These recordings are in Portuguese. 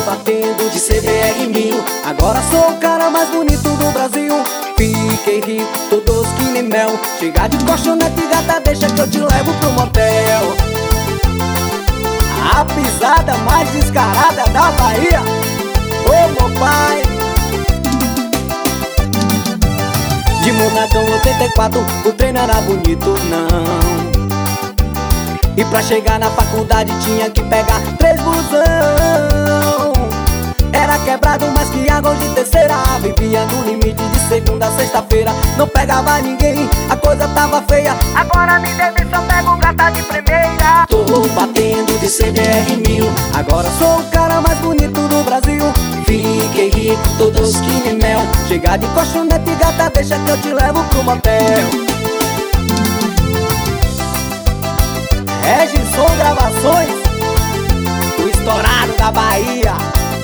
batendo de CBR 1000. Agora sou o cara mais bonito do Brasil. Fiquei rico, tô doce que nem mel. Chegar de colchonete, gata, deixa que eu te levo pro motel. A pisada mais descarada da Bahia. Ô meu pai. De Monadão 84, o treino era bonito não. E pra chegar na faculdade tinha que pegar 3 busão. Era quebrado, mas que água de terceira. Vivia no limite de segunda a sexta-feira. Não pegava ninguém, a coisa tava feia. Agora me deve, só pego gata de primeira. Tô batendo de CBR 1000. Agora sou o cara mais bonito do Brasil. Fiquei rico, tô doce que nem mel. Chegar de colchonete, gata, deixa que eu te levo pro motel. Regisson Gravações, o estourado da Bahia.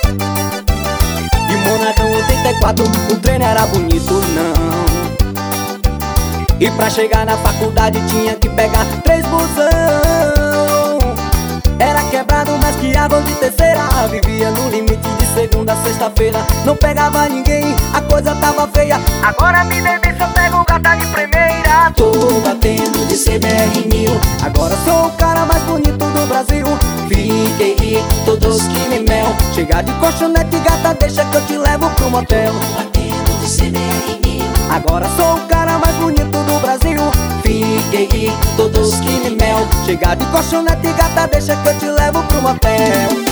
De Monadão 84, o treino era bonito não. E pra chegar na faculdade tinha que pegar 3 busão. Era quebrado, mas que água de terceira. Vivia no limite de segunda a sexta-feira. Não pegava ninguém, a coisa tava feia. Agora me deve, só pego gata de primeira. Tô batendo de CBR 1000. Agora sou o cara mais bonito do Brasil. Fiquei rico, tô doce que nem mel. Chegar de colchonete, gata, deixa que eu te levo pro motel. Tô batendo de CBR 1000. Agora sou o cara mais bonito do Brasil. Fiquei rico, tô doce que nem mel. Chegar de colchonete, gata, deixa que eu te levo pro motel.